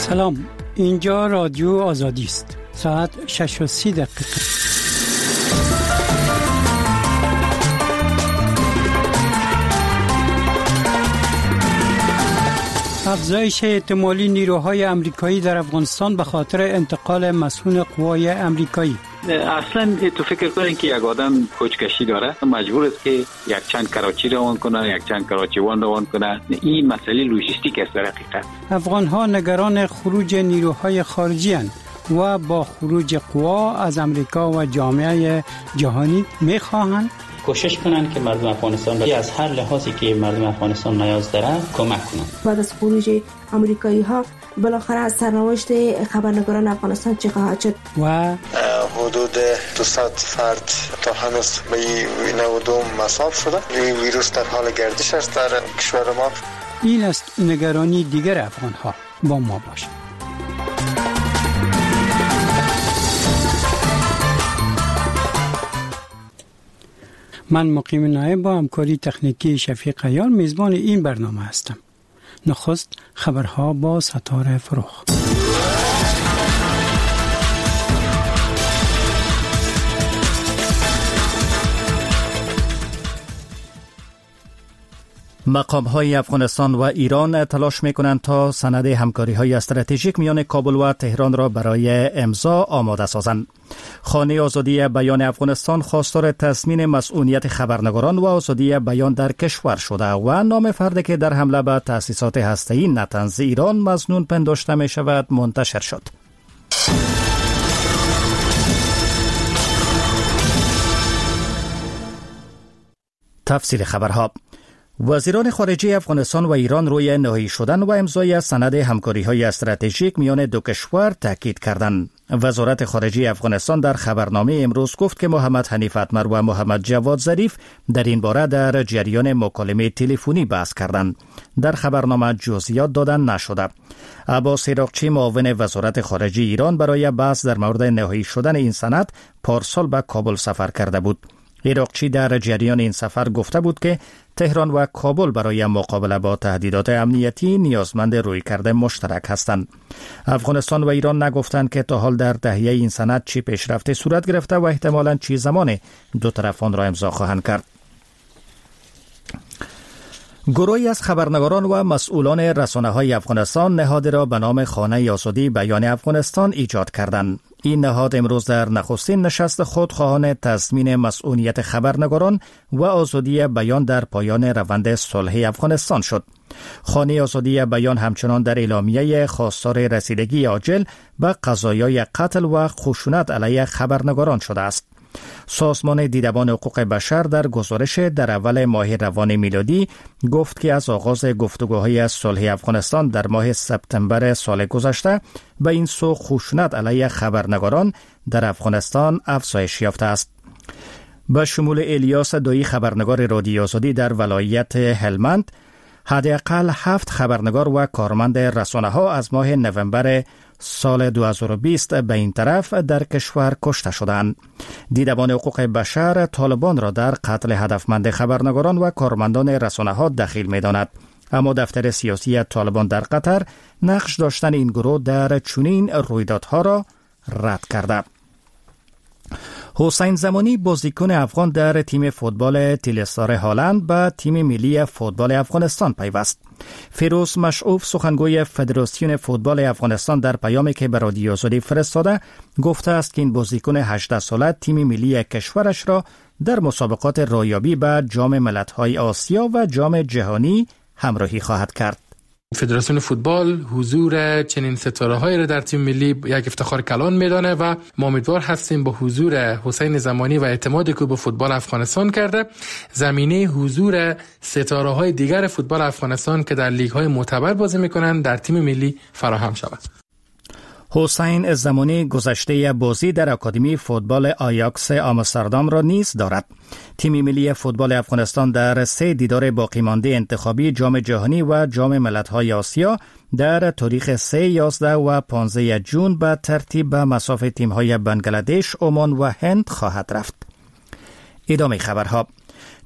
سلام، اینجا رادیو آزادی است. ساعت 6:30. افزایش احتمالی نیروهای آمریکایی در افغانستان به خاطر انتقال مسئول قوای آمریکایی. اصلا تو فکر کنین که یک آدم کوچکشی داره مجبور است که یک چند کراچی روان کنه، یک چند کراچی وان روان کنه. این مسئله لوجستیک است در حقیقت. افغان‌ها نگران خروج نیروهای خارجی اند و با خروج قوا از آمریکا و جامعه جهانی می‌خواهند کوشش کنند که مردم افغانستان را از هر لحاظی که مردم افغانستان نیاز دارند کمک کنند. بعد از خروج آمریکایی‌ها بالاخره از سرنوشت خبرنگاران افغانستان چه خواهد شد؟ و حدود 200 فرد تا هنوز به این نودم مصاب شده. این ویروس در حال گردش است در کشور ما. این است نگرانی دیگر افغان‌ها. با ما باشید. من مقیم نایب با همکاری تکنیکی شفیق عیار میزبان این برنامه هستم. نخست خبرها با ستاره فروخ. مقام‌های افغانستان و ایران تلاش می‌کنند تا سند همکاری‌های استراتژیک میان کابل و تهران را برای امضا آماده سازند. خانه آزادی بیان افغانستان خواستار تضمین مسئولیت خبرنگاران و آزادی بیان در کشور شده و نام فردی که در حمله به تأسیسات هسته‌ای نتنز ایران مظنون پنداشته می‌شود منتشر شد. تفصیل خبرها. وزیران خارجه افغانستان و ایران روی نهایی شدن و امضای سند همکاری‌های استراتژیک میان دو کشور تاکید کردند. وزارت خارجه افغانستان در خبرنامه امروز گفت که محمد حنیف اتمر و محمد جواد ظریف در این باره در جریان مکالمه تلفنی بحث کردند. در خبرنامه جزئیات دادن نشده. عباس عراقچی معاون وزارت خارجه ایران برای بحث در مورد نهایی شدن این سند پارسال به کابل سفر کرده بود. عراقچی در جریان این سفر گفته بود که تهران و کابل برای مقابله با تهدیدات امنیتی نیازمند رویکرد مشترک هستند. افغانستان و ایران نگفتند که تا حال در تهیه این سند چی پیشرفتی صورت گرفته و احتمالاً چی زمان دو طرف آن را امضا خواهند کرد. گروهی از خبرنگاران و مسئولان رسانه‌های افغانستان نهادی را به نام خانه آزادی بیان افغانستان ایجاد کردند. این نهاد امروز در نخستین نشست خود خواهان تضمین مسئولیت خبرنگاران و آزادی بیان در پایان روند صلح افغانستان شد. خانه آزادی بیان همچنان در اعلامیه خواستار رسیدگی عاجل به قضایای قتل و خشونت علیه خبرنگاران شده است. سازمان دیدبان حقوق بشر در گزارش در اول ماه روان میلادی گفت که از آغاز گفتگوهای صلح افغانستان در ماه سپتامبر سال گذشته به این سو خشونت علیه خبرنگاران در افغانستان افزایش یافته است. به شمول الیاس دویی خبرنگار رادیو آزادی در ولایت هلمند، حداقل 7 خبرنگار و کارمند رسانه‌ها از ماه نوامبر سال 2020 به این طرف در کشور کشته شدند. دیدبان حقوق بشر طالبان را در قتل هدفمند خبرنگاران و کارمندان رسانه‌ها دخیل می‌داند. اما دفتر سیاسی طالبان در قطر نقش داشتن این گروه در چنین رویدادها را رد کرده. حسین زمانی بازیکن افغان در تیم فوتبال تیلستار هالند به تیم ملی فوتبال افغانستان پیوست. فیروز مشعوف سخنگوی فدراسیون فوتبال افغانستان در پیامی که به رادیو آزادی فرستاده گفته است که این بازیکن 18 ساله تیم ملی کشورش را در مسابقات رایابی به جام ملت‌های آسیا و جام جهانی همراهی خواهد کرد. فدراسیون فوتبال حضور چنین ستاره‌هایی را در تیم ملی یک افتخار کلان می‌دانه و ما امیدوار هستیم با حضور حسین زمانی و اعتمادی که به فوتبال افغانستان کرده زمینه حضور ستاره‌های دیگر فوتبال افغانستان که در لیگ‌های معتبر بازی می‌کنند در تیم ملی فراهم شود. حسین زمانی گذشته بازی در اکادمی فوتبال آیاکس آمستردام را نیز دارد. تیم ملی فوتبال افغانستان در 3 دیدار باقی مانده انتخابی جام جهانی و جام ملت‌های آسیا در تاریخ 3، 11 و 15 جون به ترتیب به مصاف تیم‌های بنگلادش، عمان و هند خواهد رفت. ادامه خبرها.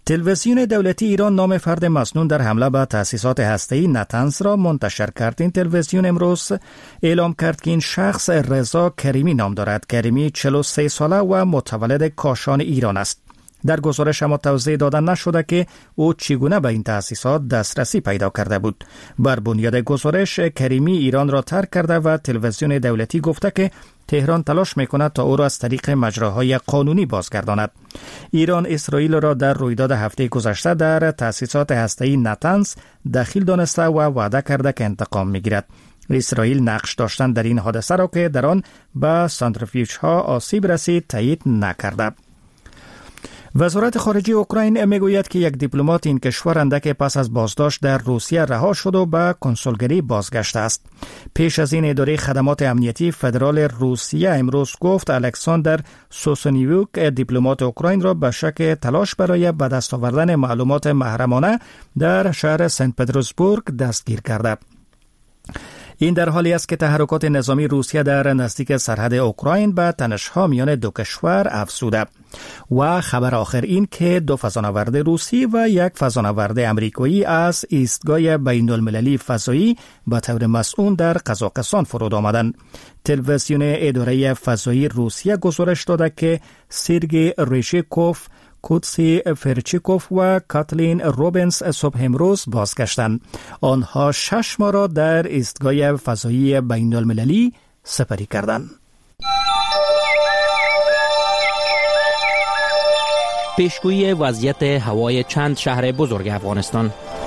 تلویزیون دولتی ایران نام فرد مسنون در حمله به تأسیسات هسته‌ای نتنز را منتشر کرد. این تلویزیون امروز اعلام کرد که این شخص رضا کریمی نام دارد. کریمی 43 ساله و متولد کاشان ایران است. در گزارش اما توضیح دادن نشده که او چگونه به این تأسیسات دسترسی پیدا کرده بود. بر بنیاد گزارش کریمی ایران را ترک کرده و تلویزیون دولتی گفته که تهران تلاش میکند تا او را از طریق مجراهای قانونی بازگرداند. ایران اسرائیل را در رویداد هفته گذشته در تأسیسات هسته‌ای نتنز دخیل دانسته و وعده کرده که انتقام میگیرد. اسرائیل نقش داشتن در این حادثه را که در آن به سانتریفیوژها آسیب رسید تایید نکرده. وزارت خارجه اوکراین میگوید که یک دیپلمات این کشور اندک پس از بازداشت در روسیه رها شد و به کنسولگری بازگشته است. پیش از این اداره خدمات امنیتی فدرال روسیه امروز گفت الکساندر سوسونیوک دیپلمات اوکراین را به شک تلاش برای به دست آوردن معلومات محرمانه در شهر سنت پترزبورگ دستگیر کرده. این در حالی است که تحرکات نظامی روسیه در نزدیک سرحد اوکراین به تنش‌ها میان دو کشور افزوده و خبر آخر این که 2 فضانورد روسی و 1 فضانورد امریکایی از ایستگاه بین‌المللی فضایی به طور مسئول در قزاقستان فرود آمدند. تلویزیون اداره فضایی روسیه گزارش داده که سرگئی ریشیکوف، کودسی فرچیکوف و کاتلین روبنز صبح امروز بازگشتند. آنها 6 ماه را در ایستگاه فضایی بین المللی سپری کردند. پیشگویی وضعیت هوای چند شهر بزرگ افغانستان.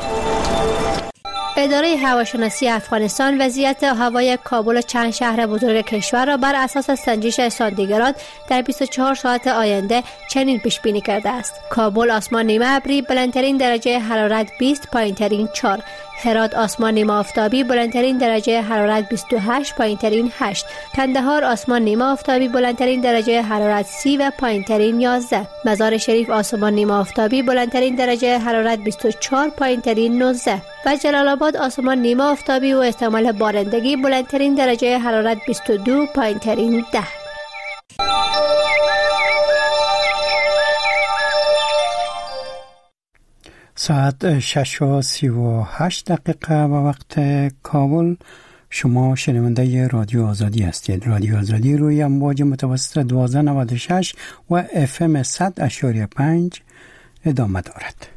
اداره هواشناسی افغانستان وضعیت هوای کابل و چند شهر بزرگ کشور را بر اساس سنجش سانتیگراد در 24 ساعت آینده چنین پیش بینی کرده است: کابل آسمان نیمه ابری، بلندترین درجه حرارت 20، پایینترین 4. هرات آسمان نیمه آفتابی، بلندترین درجه حرارت 28، پایینترین 8. کندهار آسمان نیمه آفتابی، بلندترین درجه حرارت 30 و پایینترین 11. مزار شریف آسمان نیمه آفتابی، بلندترین درجه حرارت 24، پایینترین 19. و جلال آباد آسمان نیمه آفتابی و احتمال بارندگی، بلندترین درجه حرارت 22، پایینترین 10. ساعت 6:38 و وقت کابل. شما شنونده رادیو آزادی هستید. رادیو آزادی روی امواج متوسط 1296 و FM 100.5 ادامه دارد.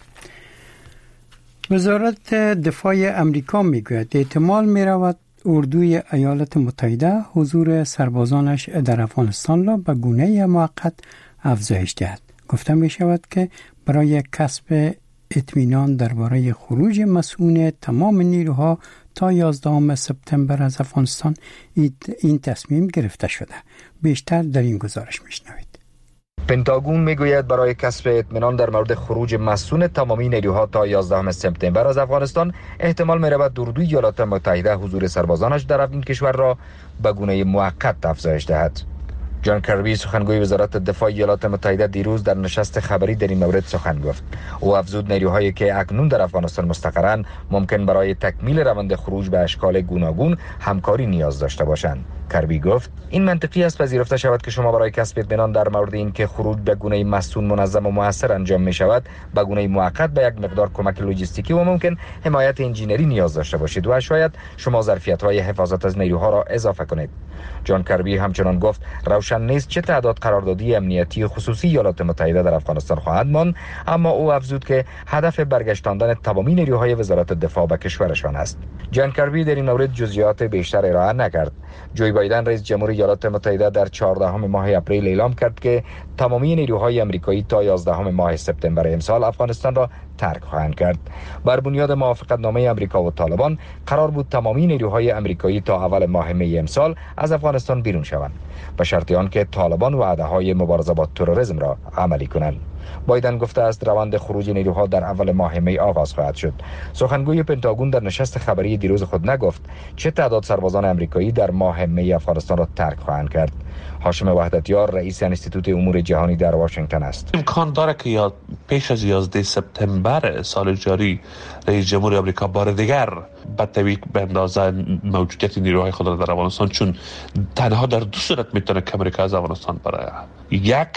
وزارت دفاع امریکا میگوید احتمال میرود اردوی ایالات متحده حضور سربازانش در افغانستان را به گونه موقت افزایش دهد. گفته می شود که برای کسب اطمینان درباره خروج مسئول تمام نیروها تا 11 سپتامبر از افغانستان این تصمیم گرفته شده. بیشتر در این گزارش میشنوید. پنتاگون میگوید برای کسب اطمینان در مورد خروج مسئول تمامی نیروها تا 11 سپتامبر از افغانستان احتمال می‌رود اردوی ایالات متحده حضور سربازانش در این کشور را به گونه موقت افزایش دهد. جان کربی سخنگوی وزارت دفاع ایالات متحده دیروز در نشست خبری در این مورد سخن گفت. او افزود نیروهایی که اکنون در افغانستان مستقرند ممکن برای تکمیل روند خروج به اشکال گوناگون همکاری نیاز داشته باشند. کربی گفت این منطقی است پذیرفته شود که شما برای کسب اطمینان در مورد اینکه خروج به گونه مسئول منظم و مؤثر انجام می شود به گونه موقت به یک مقدار کمک لوجستیکی و ممکن حمایت انجینری نیاز داشته باشید و شاید شما ظرفیت‌های حفاظت از نیروها را اضافه کنید. جان کربی همچنان گفت روشن نیست چه تعداد قراردادی امنیتی خصوصی ایالات متحده در افغانستان خواهد ماند، اما او افزود که هدف برگشتاندن تمامی نیروهای وزارت دفاع به کشورشان است. جان کربی در این مورد جزئیات بیشتر ارائه نکرد. جو بایدن رئیس جمهور ایالات متحده در 14 ماه اپریل اعلام کرد که تمامی نیروهای آمریکایی تا 11 ماه سپتامبر امسال افغانستان را ترک خواهند کرد. بر بنیاد موافقتنامه آمریکا و طالبان قرار بود تمامی نیروهای آمریکایی تا اول ماه می امسال از افغانستان بیرون شوند به شرط آنکه طالبان وعده‌های مبارزه با تروریسم را عملی کنند. بایدن گفته است روند خروج نیروها در اول ماه می آغاز خواهد شد. سخنگوی پنتاگون در نشست خبری دیروز خود نگفت چه تعداد سربازان آمریکایی در ماه می افغانستان را ترک خواهند کرد. هاشم وحدتیار رئیس انستیتوت امور جهانی در واشنگتن است. امکان داره که پیش از 11 سپتامبر سال جاری رئیس جمهور آمریکا بار دیگر به طبیق به اندازه موجودیت نیروهای خود در افغانستان، چون تنها در 2 صورت میتونه که آمریکا از افغانستان برای یک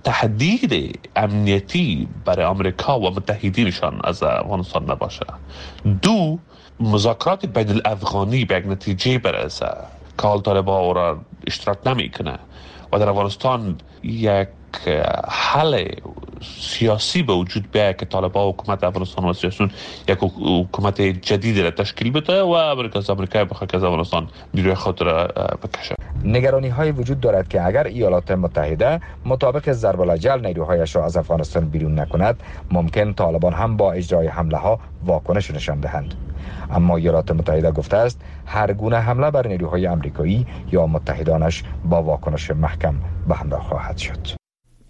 تهدید امنیتی برای آمریکا و متحدینشان از افغانستان نباشه. دو، مذاکرات بین الافغانی به یک نتیجه برسه که حال طالبان او را اشتراک نمیکنه و در افغانستان یک حل سیاسی به وجود بیاید که طالبان حکومت افغانستان و سیاسیون یک حکومت جدیدی را تشکیل بده و امریکا بخواد که از افغانستان نیروی خود را بکشه. نگرانی های وجود دارد که اگر ایالات متحده مطابق ضرب الاجل نیروهایش را از افغانستان بیرون نکند، ممکن طالبان هم با اجرای حمله ها واکنش نشان دهند. اما ایالات متحده گفته است هر گونه حمله بر نیروهای آمریکایی یا متحدانش با واکنش محکم به همراه خواهد شد.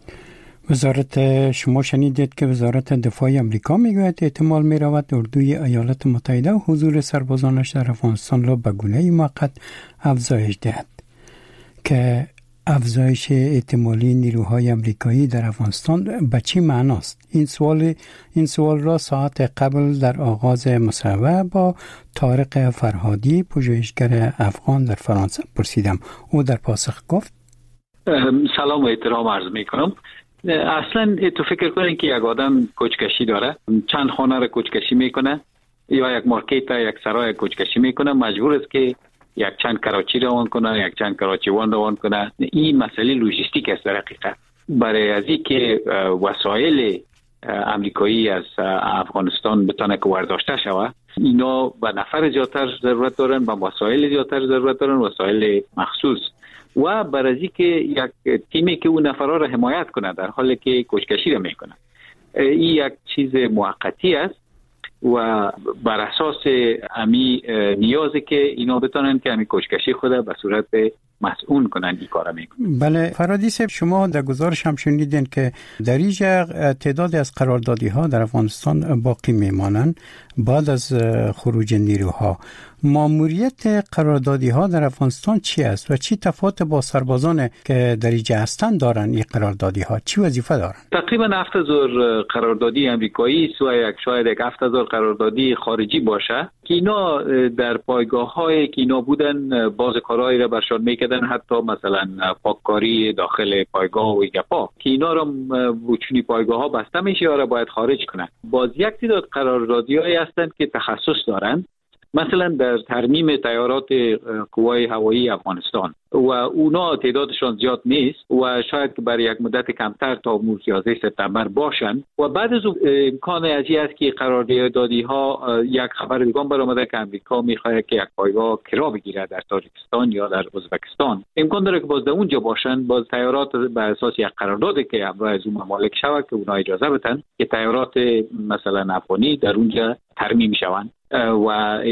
وزارت شما شنیدید که وزارت دفاع آمریکا میگوید احتمال می‌رود اردوی ایالات متحده حضور سربازانش در افغانستان را به گونه موقت افزایش دهد که افزایش احتمالی نیروهای آمریکایی در افغانستان به چه معناست؟ این سوال را ساعت قبل در آغاز مصاحبه با طارق فرهادی پژوهشگر افغان در فرانسه پرسیدم. او در پاسخ گفت سلام و احترام عرض میکنم. اصلا تو فکر کنین که یک آدم کوچکشی داره، چند خانه را کوچکشی میکنه یا یک مارکت یک سرای کوچکشی میکنه، مجبور است که یک چند کراچی روان کنه، یک چند کراچی وان روان کنه. این مسئله لوجستیک است در حقیقت. برای از اینکه وسایل امریکایی از افغانستان بتونه که ورداشته شود، اینا به نفر زیادتر ضرورت دارن، به وسایل زیادتر ضرورت دارن، وسایل مخصوص، و برای از اینکه یک تیمی که اون نفرها را حمایت کنه در حالی که کوچکشی را میکنه. این یک چیز موقتی است و بر اساس امی نیازه که اینا بتونن که امی کوچکشی خود به صورت مسئول کنن این کارا میکنن. بله فرادی صاحب، شما در گزارش هم شنیدین که در اینجا تعدادی از قراردادی ها در افغانستان باقی میمانند بعد از خروج نیروها. ماموریت قراردادی ها در افغانستان چی است و چی تفاوت با سربازان که در اینجا هستند دارن؟ این قراردادی ها چی وظیفه دارن؟ تقریبا 7000 قراردادی امریکایی و شاید 7000 قراردادی خارجی باشه که اینا در پایگاه های که اینا بودن باز کارهایی را برشان میکردن، حتی مثلا پاککاری داخل پایگاه و گپا که اینا را بوچونی پایگاه ها بسته میشه یا را باید خارج کنن. باز یک تعداد قراردادی هایی هستند که تخصص دارن، مثلا در ترمیم تیارات قوای هوایی افغانستان و اونا تعدادشان زیاد نیست و شاید که برای یک مدت کمتر تا 11 سپتامبر باشن و بعد از امکان ازی است که قراردادی ها یک خبر دیگه برآمده که امریکا میخواد که یک پایگاه کرا بگیره در تاجیکستان یا در ازبکستان. امکان داره که باز در اونجا باشن، باز تیارات بر اساس یک قراردادی که از اون ممالک شود که اونا اجازه بدن که تیارات مثلا افغانی در اونجا ترمیم شوند و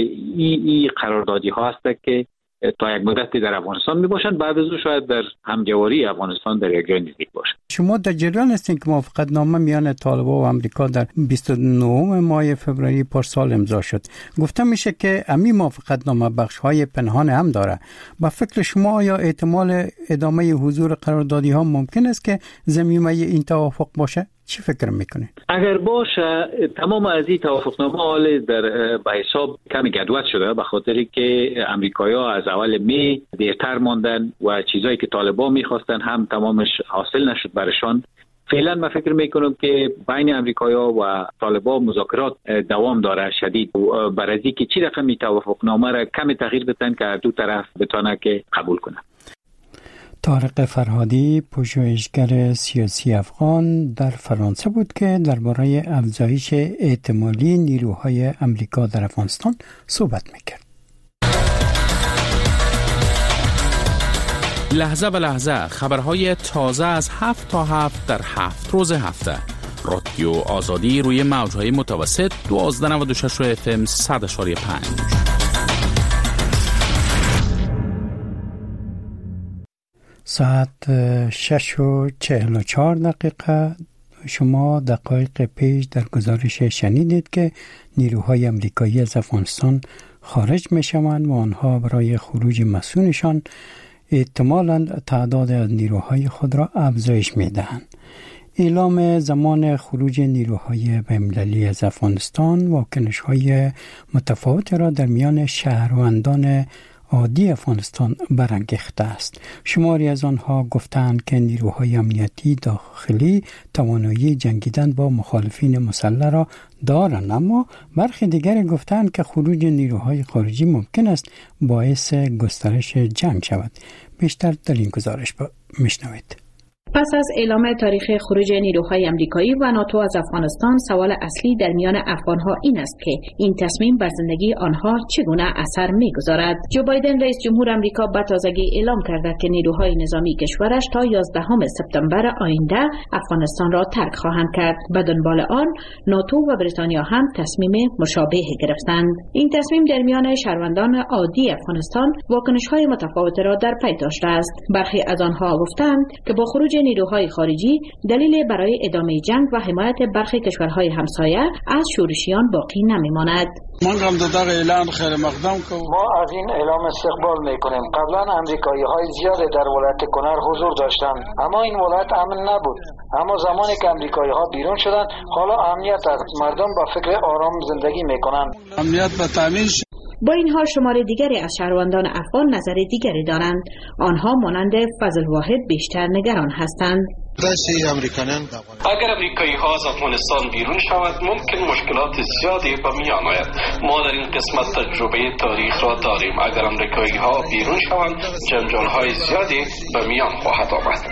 این قراردادی ها هست که تا یک مدتی در افغانستان می باشند، بعد از اون شاید در همجواری افغانستان در یک جای نزدیک باشند. شما در جریان هستین که موافقت نامه میان طالبان و آمریکا در 29 ماه فوریه پارسال امضا شد. گفته میشه که امی موافقت نامه بخش های پنهان هم داره. با فکر شما آیا احتمال ادامه حضور قراردادی ها ممکن است که زمینه این توافق باشه؟ چی فکر میکنه؟ اگر باشه تمام از این توافقنامه حال در به حساب کمی گدوت شده به خاطری که امریکایی‌ها از اول می دیرتر ماندن و چیزایی که طالبان میخواستن هم تمامش حاصل نشد برشان. فعلا من فکر میکنم که بین امریکایی‌ها و طالبان مذاکرات دوام داره شدید و برای که چی رقم توافقنامه را کمی تغییر بدن که هر دو طرف بتونه که قبول کنه. طارق فرهادی پژوهشگر سیاسی افغان در فرانسه بود که درباره افزایش احتمالی نیروهای امریکا در افغانستان صحبت میکرد. لحظه به لحظه خبرهای تازه از 7 تا 7 در 7 روز هفته. رادیو آزادی روی موجهای متوسط 1296 FM 100.5. ساعت 6:44. شما دقایق پیش در گزارش شنیدید که نیروهای آمریکایی از افغانستان خارج می شوند و آنها برای خروج مسئولشان احتمالاً تعداد از نیروهای خود را افزایش می دهند. اعلام زمان خروج نیروهای بین‌المللی از افغانستان واکنش‌های متفاوت را در میان شهروندان عادی افغانستان برانگیخته است. شماری از آنها گفتند که نیروهای امنیتی داخلی توانایی جنگیدن با مخالفین مسلح را دارند، اما برخی دیگر گفتند که خروج نیروهای خارجی ممکن است باعث گسترش جنگ شود. بیشتر در این گزارش میشنوید. پس از اعلام تاریخ خروج نیروهای آمریکایی و ناتو از افغانستان، سوال اصلی در میان افغانها این است که این تصمیم بر زندگی آنها چگونه اثر می‌گذارد. جو بایدن رئیس جمهور آمریکا به تازگی اعلام کرده که نیروهای نظامی کشورش تا 11 سپتامبر آینده افغانستان را ترک خواهند کرد. به دنبال آن ناتو و بریتانیا هم تصمیم مشابه گرفتند. این تصمیم در میان شهروندان عادی افغانستان واکنش‌های متفاوت را در پی داشته است. برخی از آنها گفتند که با خروج نیروهای خارجی دلیل برای ادامه جنگ و حمایت برخی کشورهای همسایه از شورشیان باقی نمیماند. ما از این اعلام استقبال میکنیم. قبلا امریکایی‌های زیادی در ولایت کنر حضور داشتند، اما این ولایت امن نبود. اما زمانی که امریکایی‌ها بیرون شدند، حالا امنیت است. مردم با فکر آرام زندگی میکنند. امنیت به تامین. با این حال شمار دیگری از شهروندان افغان نظر دیگری دارند. آنها مانند فضل واحد بیشتر نگران هستند. اگر امریکایی ها از افغانستان بیرون شود ممکن مشکلات زیادی به میان آید. ما در این قسمت تجربه تاریخ را داریم. اگر امریکایی ها بیرون شوند جنجال های زیادی به میان خواهد آمد.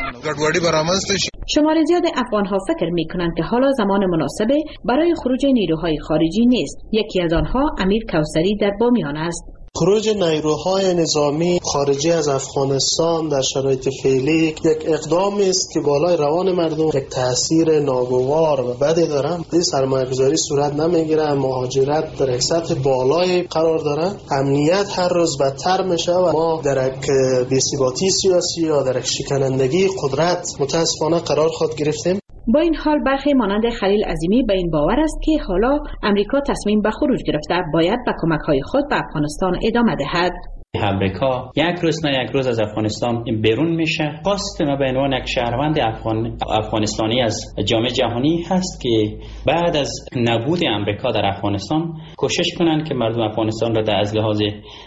شمار زیاد افغان ها فکر می کنند که حالا زمان مناسبه برای خروج نیروهای خارجی نیست. یکی از آنها امیر کوثری در بامیان است. خروج نیروهای نظامی خارجی از افغانستان در شرایط فعلی یک اقدامی است که بالای روان مردم یک تاثیر ناگوار و بدی داره. این سرمایه‌گذاری صورت نمیگیره، مهاجرت در یک سطح بالای قرار داره، امنیت هر روز بدتر میشه و ما در یک بی‌ثباتی سیاسی یا در یک شکنندگی قدرت متاسفانه قرار خود گرفتیم. با این حال برخی مانند خلیل عظیمی به این باور است که حالا امریکا تصمیم به خروج گرفته، باید به کمک‌های خود به افغانستان ادامه دهد. امریکا یک روز نه یک روز از افغانستان بیرون میشه. خواست ما به عنوان یک شهروند افغانستانی از جامعه جهانی هست که بعد از نبود امریکا در افغانستان کوشش کنند که مردم افغانستان را از لحاظ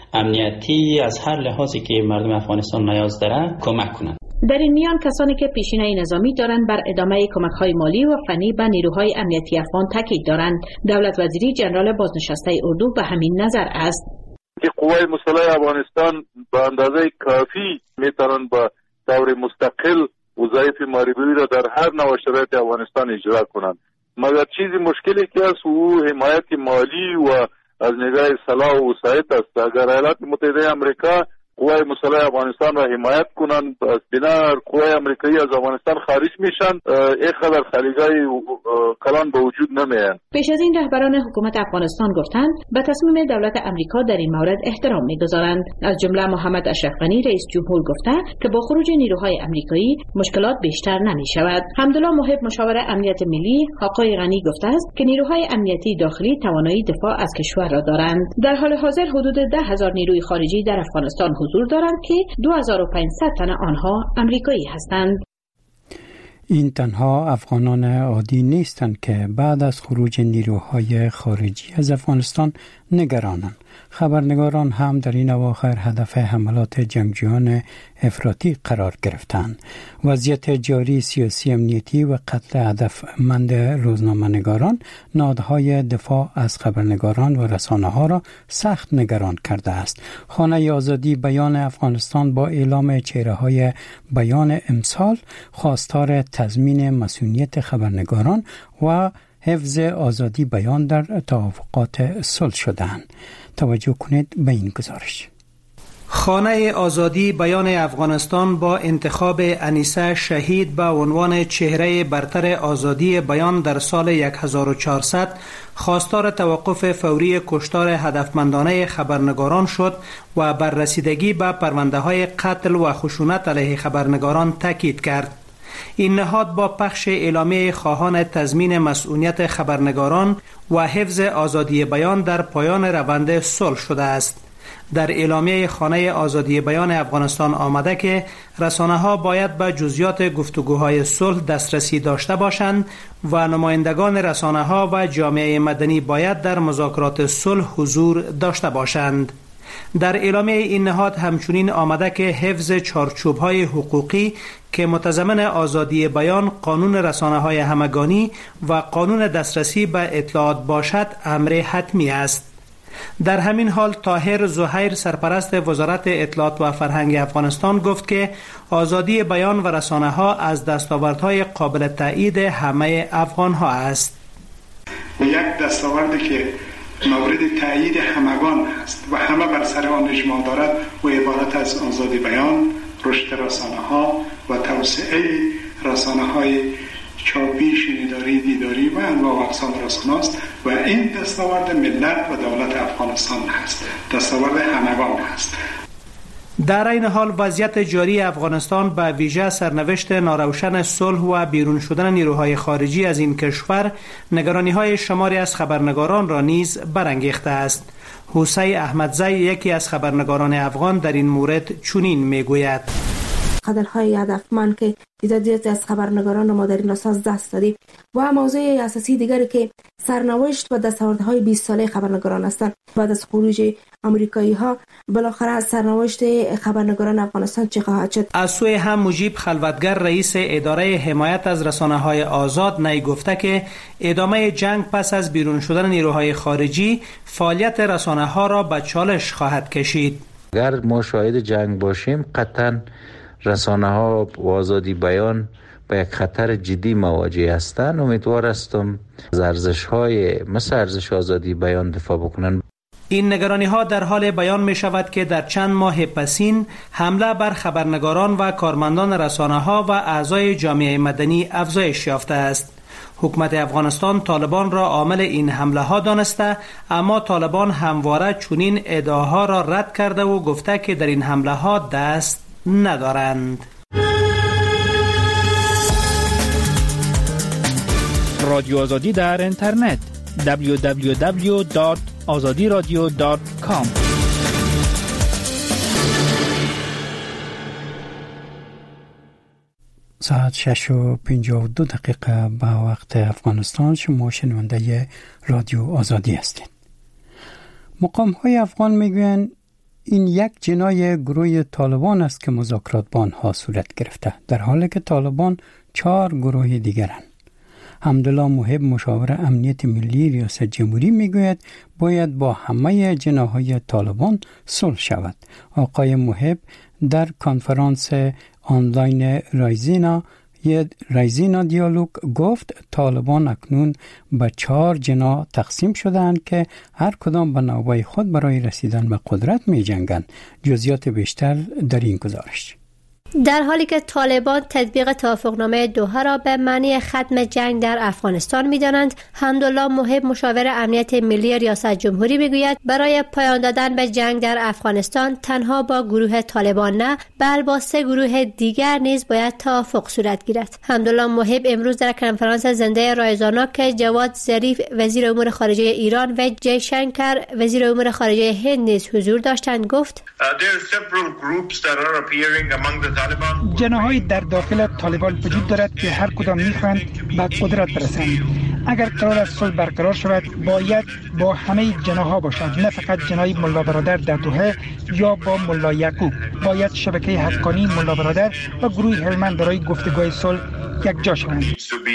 امنیتی از هر لحاظی که مردم افغانستان نیاز داره کمک کنند. در این میان کسانی که پیشینه نظامی دارند بر ادامه کمک‌های مالی و فنی به نیروهای امنیتی افغان تاکید دارند. دولت وزیری جنرال بازنشسته اردو به همین نظر است. که قوای مسلح افغانستان به اندازه کافی میتونن با طور مستقل وظایف معربی را در هر نوع شرایط افغانستان اجرا کنند. مگر چیزی مشکلی که است او حمایت مالی و از نگاه سلاح و وسایط است. اگر ایالات متحده آمریکا قوای مسلح افغانستان را حمایت کنند، از بنا قوای امریکایی از افغانستان خارج میشن، اینقدر خلیجای کلان به وجود نمیاد. پیش از این رهبران حکومت افغانستان گفتند به تصمیم دولت امریکا در این مورد احترام میگذارند. از جمله محمد اشرف غنی رئیس جمهور گفته که با خروج نیروهای امریکایی مشکلات بیشتر نمی شود. حمدالله محب مشاور امنیت ملی آقای غنی گفته است که نیروهای امنیتی داخلی توانایی دفاع از کشور را دارند. در حال حاضر حدود 10,000 نیروی خارجی در افغانستان حضور دارند که 2500 تن آنها امریکایی هستند. این تنها افغانان عادی نیستند که بعد از خروج نیروهای خارجی از افغانستان نگرانند. خبرنگاران هم در این اواخر هدف حملات جنگجویان افراطی قرار گرفتند. وضعیت جاری سیاسی امنیتی و قتل هدفمند روزنامه‌نگاران نهادهای دفاع از خبرنگاران و رسانه‌ها را سخت نگران کرده است. خانه آزادی بیان افغانستان با اعلام چهره‌های بیان امسال خواستار تضمین مسئولیت خبرنگاران و حفظ آزادی بیان در توافقات صلح شدند. توجه کنید به این گزارش. خانه آزادی بیان افغانستان با انتخاب انیسه شهید به عنوان چهره برتر آزادی بیان در سال 1400 خواستار توقف فوری کشتار هدفمندانه خبرنگاران شد و بر رسیدگی به پرونده‌های قتل و خشونت علیه خبرنگاران تاکید کرد. این نهاد با پخش اعلامیه خواهان تضمین مسئولیت خبرنگاران و حفظ آزادی بیان در پایان روند صلح شده است. در اعلامیه خانه آزادی بیان افغانستان آمده که رسانه‌ها باید به جزئیات گفتگوهای صلح دسترسی داشته باشند و نمایندگان رسانه‌ها و جامعه مدنی باید در مذاکرات صلح حضور داشته باشند. در اعلامیه این نهاد همچنین آمده که حفظ چارچوب‌های حقوقی که متضمن آزادی بیان، قانون رسانه‌های همگانی و قانون دسترسی به اطلاعات باشد امر حتمی است. در همین حال طاهر زهیر سرپرست وزارت اطلاعات و فرهنگ افغانستان گفت که آزادی بیان و رسانه‌ها از دستاوردهای قابل تایید همه افغان‌ها است. یک دستاوردی که مورد تایید همگان است و همه بر سر آن اجماع دارد و عبارت از آزادی بیان، رشد رسانه‌ها و توسعه رسانه‌های چاپی، شنیداری، دیداری و انواع و اقسام رسانه است و این دستاورد ملت و دولت افغانستان است، دستاورد همگان است. در این حال وضعیت جاری افغانستان به ویژه سرنوشت ناروشن صلح و بیرون شدن نیروهای خارجی از این کشور نگرانی‌های شماری از خبرنگاران را نیز برانگیخته است. حسین احمدزی یکی از خبرنگاران افغان در این مورد چنین میگوید: خطرهای هدفمند که تعدادی از خبرنگاران ما در این اساس دست دادیم و موضوع اساسی دیگری که سرنوشت و دستاوردهای 20 ساله خبرنگاران هستند. بعد از خروج آمریکایی ها بالاخره سرنوشت خبرنگاران افغانستان چه خواهد شد؟ از سوی هم مجیب خلوتگر رئیس اداره حمایت از رسانه‌های آزاد نی گفته که ادامه جنگ پس از بیرون شدن نیروهای خارجی فعالیت رسانه‌ها را به چالش خواهد کشید. اگر ما شاهد جنگ باشیم قطعاً رسانه‌ها و آزادی بیان با یک خطر جدی مواجه هستند. امیدوار هستم از ارزش‌های مثل ارزش آزادی بیان دفاع بکنن. این نگرانی‌ها در حال بیان می شود که در چند ماه پسین حمله بر خبرنگاران و کارمندان رسانه‌ها و اعضای جامعه مدنی افزایش یافته است. حکومت افغانستان طالبان را عامل این حمله ها دانسته، اما طالبان همواره چنین ادعاها را رد کرده و گفته که در این حمله ها دست ندارند. رادیو آزادی در اینترنت www.azadiradio.com. ساعت 6:52 به وقت افغانستان. شما شنونده رادیو آزادی هستید. مقام‌های افغان میگویند این یک جنای گروه طالبان است که مذاکرات با آنها صورت گرفته، در حالی که طالبان 4 گروه دیگرند. حمدالله محب مشاور امنیت ملی ریاست جمهوری میگوید باید با همه جناح‌های طالبان صلح شود. آقای محب در کنفرانس آنلاین رایزینا دیالوگ گفت طالبان اکنون به 4 جناح تقسیم شدند که هر کدام به نوبه خود برای رسیدن به قدرت می جنگند. جزئیات بیشتر در این گزارش. در حالی که طالبان تطبیق توافقنامه دوحه را به معنی ختم جنگ در افغانستان می‌دانند، حمدالله محب مشاور امنیت ملی ریاست جمهوری میگوید برای پایان دادن به جنگ در افغانستان تنها با گروه طالبان نه، بلکه با 3 گروه دیگر نیز باید توافق صورت گیرد. حمدالله محب امروز در کنفرانس زنده رایزانا که جواد ظریف وزیر امور خارجه ایران و جی شنکر وزیر امور خارجه هند نیز حضور داشتند گفت: جناح‌های در داخل طالبان وجود دارد که هر کدام می‌خواهند به قدرت برسند. اگر قرار است صلح برقرار شود باید با همه جناح‌ها باشد، نه فقط جناح ملا برادر در دوحه یا با ملا یعقوب. باید شبکه حقانی ملا برادر و گروه هلمند برای گفتگوی صلح یک جا شوند.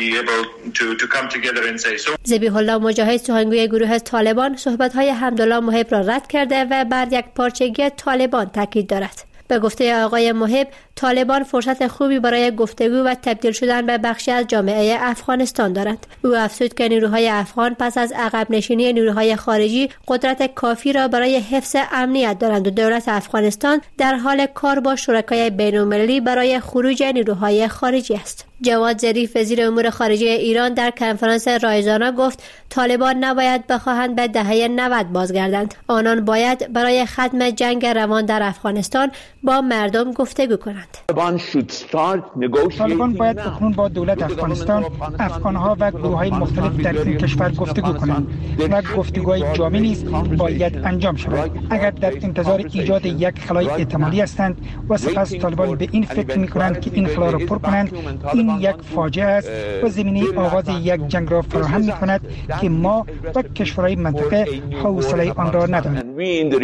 ذبیح الله مجاهد سخنگوی گروه طالبان صحبت‌های حمدالله محب را رد کرده و بر یک پارچگی طالبان تاکید دارد. به گفته آقای محب، طالبان فرصت خوبی برای گفتگو و تبدیل شدن به بخشی از جامعه افغانستان دارند. او افزود که نیروهای افغان پس از عقب نشینی نیروهای خارجی قدرت کافی را برای حفظ امنیت دارند و دولت افغانستان در حال کار با شرکای بین‌المللی برای خروج نیروهای خارجی است. جواد ظریف وزیر امور خارجه ایران در کنفرانس رایزانا گفت طالبان نباید بخواهند به دهه 90 بازگردند. آنان باید برای ختم جنگ روان در افغانستان با مردم گفتگو کنند. طالبان باید اکنون با دولت افغانستان، افغانها و گروه‌های مختلف در این کشور گفتگو کنند و گفتگوهای جامع نیز باید انجام شود. اگر در انتظار ایجاد یک خلای احتمالی هستند و سپس طالبان به این فکر می‌کنند که این خلا را پر کنند، این این یک فاجعه است و زمینه آغاز یک جنگ را فراهم می کند که ما و کشورهای منطقه حوصله آن را نداریم.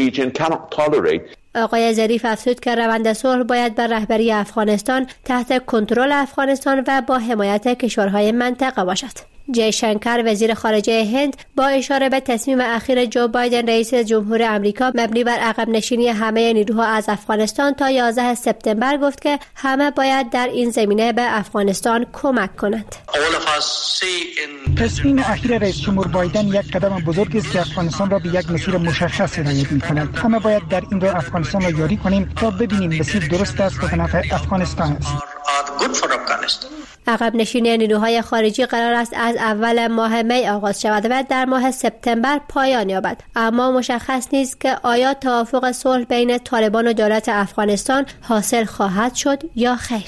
آقای ظریف افزود که روند صلح باید بر رهبری افغانستان تحت کنترل افغانستان و با حمایت کشورهای منطقه باشد. جی شنکر وزیر خارجه هند با اشاره به تصمیم اخیر جو بایدن رئیس جمهور آمریکا مبنی بر عقب نشینی همه نیروها از افغانستان تا 11 سپتامبر گفت که همه باید در این زمینه به افغانستان کمک کنند. تصمیم اخیر رئیس جمهور بایدن یک قدم بزرگ است که افغانستان را به یک مسیر مشخص هدایت می‌کند. همه باید در این راه افغانستان را یاری کنیم تا ببینیم مسیر درست است و به نفع افغانستان است. عقب نشینی نیروهای خارجی قرار است از اول ماه می آغاز شود و در ماه سپتامبر پایان یابد، اما مشخص نیست که آیا توافق صلح بین طالبان و دولت افغانستان حاصل خواهد شد یا خیر.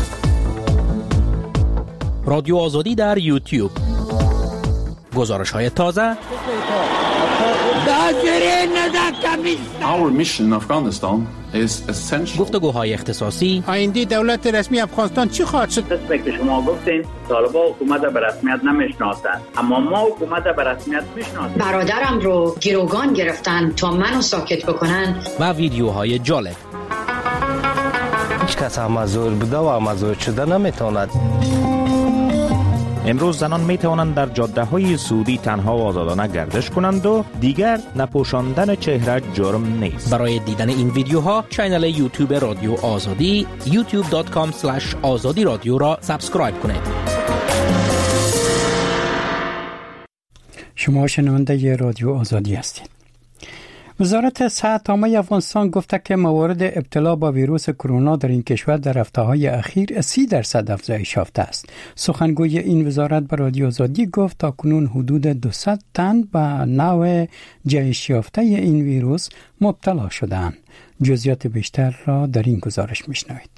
رادیو آزادی در یوتیوب، گزارش‌های تازه. گفتگوهای اختصاصی. آینده دولت رسمی افغانستان چی خواهد شد؟ مثل که شما گفتین طالبان حکومت به رسمیت نمیشناسند، اما ما حکومت به رسمیت میشناسیم. برادرم رو گروگان گرفتن تا منو ساکت بکنن. و ویدیوهای جالب. هیچ کس مزور بوده و مزور شده نمیتواند. امروز زنان می توانند در جاده‌های سعودی تنها و آزادانه گردش کنند و دیگر نپوشاندن چهره جرم نیست. برای دیدن این ویدیوها کانال یوتیوب رادیو آزادی youtube.com/azadi رادیو را سابسکرایب کنید. شما شنونده رادیو آزادی هستید. وزارت صحت عامه افغانستان گفته که موارد ابتلا با ویروس کرونا در این کشور در هفته‌های اخیر 30% افزایش یافته است. سخنگوی این وزارت به رادیو آزادی گفت تاکنون حدود 200 تن به نوع جهش یافته این ویروس مبتلا شدند. جزئیات بیشتر را در این گزارش میشنوید.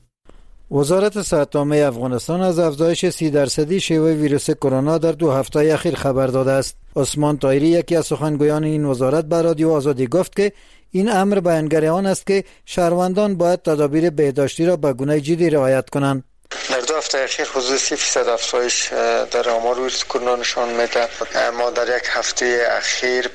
وزارت صحت عامه افغانستان از افزایش 30% شیوع ویروس کرونا در 2 هفته اخیر خبر داده است. عثمان طاهری یکی از سخنگویان این وزارت به رادیو آزادی گفت که این امر بیانگر آن است که شهروندان باید تدابیر بهداشتی را به گونه جدی رعایت کنند. در 2 هفته اخیر حدود 30% افزایش در آمار ویروس کرونا نشان میده. ما در یک هفته اخیر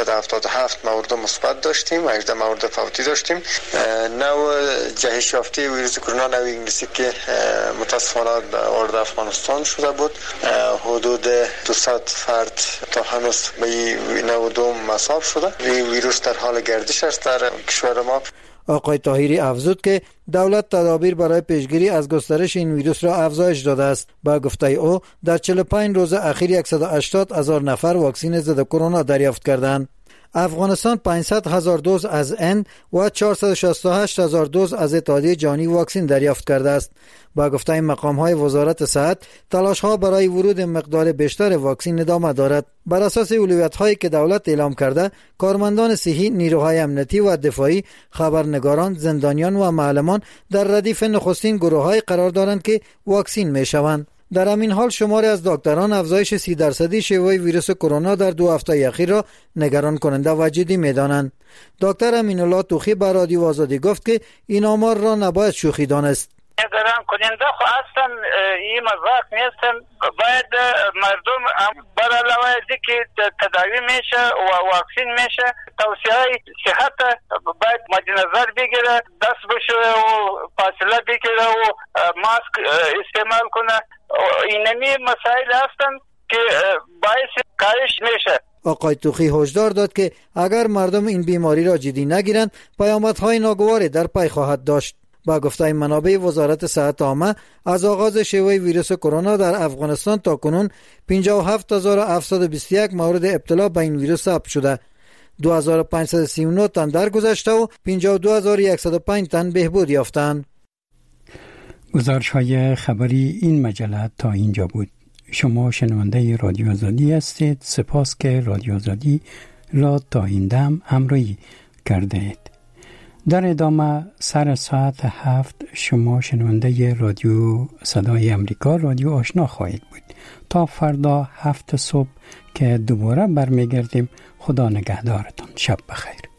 577 مورد مثبت داشتیم و 18 مورد فوتی داشتیم. نوع جهش یافته ویروس کرونا، نوع انگلیسی که متاسفانه وارد افغانستان شده بود، حدود 200 فرد تا هنوز به این نوع دوم مصاب شده. این ویروس در حال گردش است در کشور ما. آقای طاهری افزود که دولت تدابیر برای پیشگیری از گسترش این ویروس را افزایش داده است. با گفته او در 45 روز اخیر 180,000 نفر واکسن ضد کرونا دریافت کردند. افغانستان 500,000 دوز از هند و 468,000 دوز از اتحادیه جهانی واکسن دریافت کرده است. با گفته مقام‌های وزارت صحت، تلاش‌ها برای ورود مقدار بیشتر واکسن ادامه دارد. بر اساس اولویت‌هایی که دولت اعلام کرده، کارمندان صحی، نیروهای امنیتی و دفاعی، خبرنگاران، زندانیان و معلمان در ردیف نخستین گروه‌های قرار دارند که واکسن می‌شوند. در همین حال شماری از دکتران افزایش 30% شیوع ویروس کرونا در 2 هفته اخیر را نگران کننده و جدی می‌دانند. دکتر امین الله توخی به رادیو آزادی گفت که این آمار را نباید شوخی دانست. نگران کننده خو اصلا این مذاق نیستن. باید مردم برای علاوه از که تداوی میشه و واکسین میشه، توصیه صحت باید مد نظر بگیره، دست بشوره و فاصله بگیره و ماسک استعمال کنه. اینمی مسائل هستن که باعث کاهش میشه. آقای توخی هشدار داد که اگر مردم این بیماری را جدی نگیرند پیامدهای ناگواری در پی خواهد داشت. با گفته منابع وزارت صحت عامه، از آغاز شیوع ویروس کرونا در افغانستان تا کنون 57,721 مورد ابتلا به این ویروس ثبت شده. 2539 تن درگذشته و 52,105 تن بهبود یافتند. گزارش‌های خبری این مجله تا اینجا بود. شما شنونده رادیو آزادی هستید. سپاس که رادیو آزادی را تا این دم همراهی کردید. در ادامه سر ساعت 7 شما شنونده رادیو صدای امریکا، رادیو آشنا خواهید بود. تا فردا 7 صبح که دوباره برمیگردیم. خدا نگهدارتان. شب بخیر.